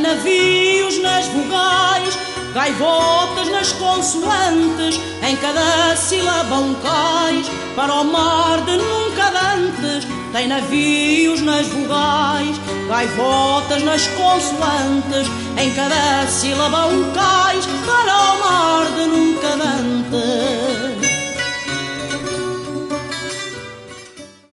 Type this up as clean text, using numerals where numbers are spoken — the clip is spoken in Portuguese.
navios nas vogais, gaivotas nas consoantes, em cada sílaba um cais, para o mar de nunca dantes. Tem navios nas vogais, gaivotas nas consoantes, em cada sílaba um cais.